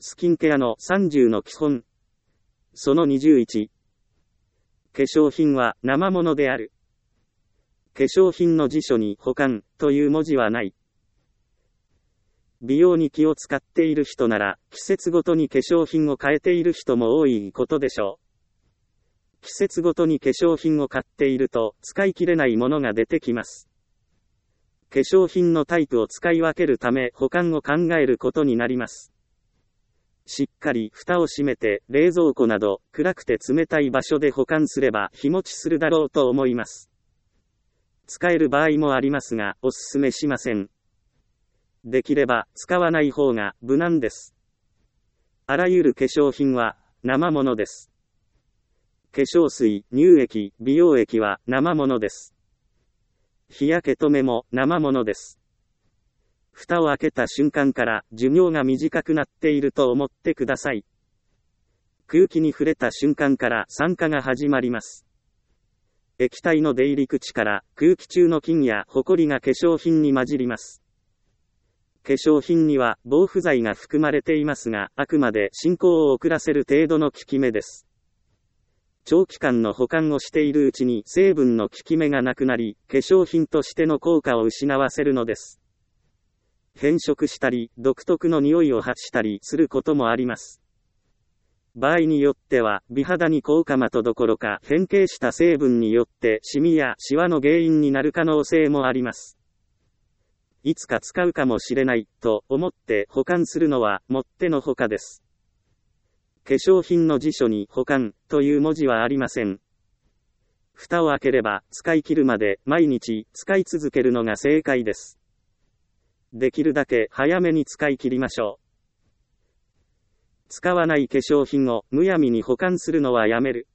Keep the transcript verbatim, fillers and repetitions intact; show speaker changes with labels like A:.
A: スキンケアのさんじゅうの基本。そのにじゅういち。化粧品は生ものである。化粧品の辞書に保管という文字はない。美容に気を使っている人なら、季節ごとに化粧品を変えている人も多いことでしょう。季節ごとに化粧品を買っていると、使い切れないものが出てきます。化粧品のタイプを使い分けるため保管を考えることになります。しっかり蓋を閉めて冷蔵庫など暗くて冷たい場所で保管すれば日持ちするだろうと思います。使える場合もありますがおすすめしません。できれば使わない方が無難です。あらゆる化粧品は生ものです。化粧水、乳液、美容液は生ものです。日焼け止めも生ものです。蓋を開けた瞬間から寿命が短くなっていると思ってください。空気に触れた瞬間から酸化が始まります。液体の出入り口から空気中の菌やホコリが化粧品に混じります。化粧品には防腐剤が含まれていますが、あくまで進行を遅らせる程度の効き目です。長期間の保管をしているうちに成分の効き目がなくなり、化粧品としての効果を失わせるのです。変色したり、独特の匂いを発したりすることもあります。場合によっては、美肌に効果的どころか変形した成分によってシミやシワの原因になる可能性もあります。いつか使うかもしれないと思って保管するのはもってのほかです。化粧品の辞書に保管という文字はありません。蓋を開ければ使い切るまで毎日使い続けるのが正解です。できるだけ早めに使い切りましょう。使わない化粧品をむやみに保管するのはやめる。